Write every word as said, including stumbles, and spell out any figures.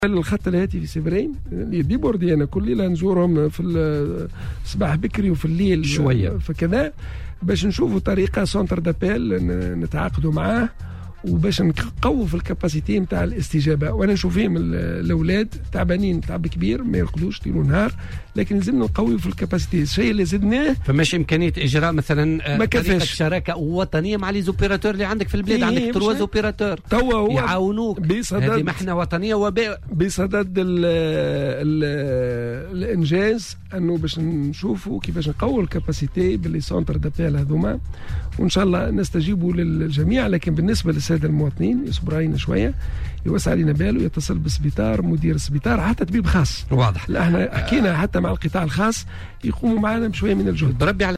الخط الهاتفي سيفرين اللي ديبوردي انا كل ليله نزورهم في الصباح بكري وفي الليل شويه فكذا باش نشوفوا طريقه سونتر دابيل نتعاقدوا معاه وباش نقووا في الكاباسيتي نتاع الاستجابه. وانا نشوف فيهم الاولاد تعبانين تعب كبير ما يرقدوش ليل ونهار، لكن لازمنا نقويوا في الكاباسيتي. الشيء اللي زدناه فماش امكانيه اجراء مثلا ما كفاش شراكه وطنيه مع لي زوبيراتور اللي عندك في البلاد. إيه عندك تروا زوبيراتور توا هو يعاونوك هذه محنه وطنيه وباء بصدد ال ال الانجاز انه باش نشوفوا كيفاش نقووا الكاباسيتي باللي سونتر دابيل هذوما، وان شاء الله نستجيبوا للجميع. لكن بالنسبه للساده المواطنين يصبر علينا شويه، يوسع علينا باله، يتصل بالسبيطار مدير السبيطار حتى طبيب خاص. واضح. لا احنا حكينا حتى مع القطاع الخاص يقوموا معنا بشويه من الجهد. بربي على